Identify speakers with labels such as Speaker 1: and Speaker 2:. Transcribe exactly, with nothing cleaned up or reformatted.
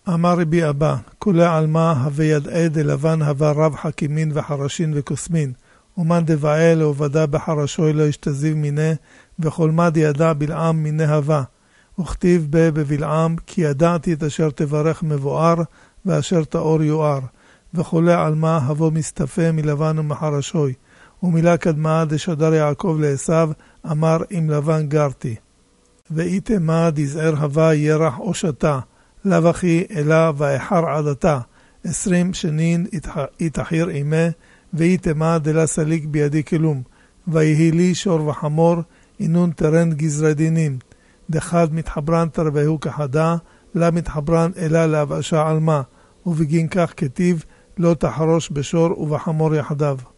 Speaker 1: אמר רבי אבא, כולה עלמה הווה ידעה דלבן הווה רב חכימין וחרשין וקוסמין, ומן דבעל עובדה בחרשוי לא ישתזיב מיני, וכל מד ידע בלעם מיני הווה. וכתיב בה בבלעם, כי ידעתי את אשר תברך מבואר, ואשר תאור יואר. וכולה עלמה הבו מסתפה מלבן ומחרשוי. ומילה קדמה דשדר יעקב לעשיו, אמר אם לבן גרתי. ואיתמה דזער הווה ירח או שתה, לאו אחי אלא ואחר עדתה, עשרים שנין יתחיר אימה, ואיתמה דלה סליק בידי כלום, ויהי לי שור וחמור, אינון תרן גזרי דינים, דחד מתחברן תרבהו כחדה, לה מתחברן אלא להבאשה עלמה, ובגין כך כתיב, לא תחרוש בשור ובחמור יחדיו.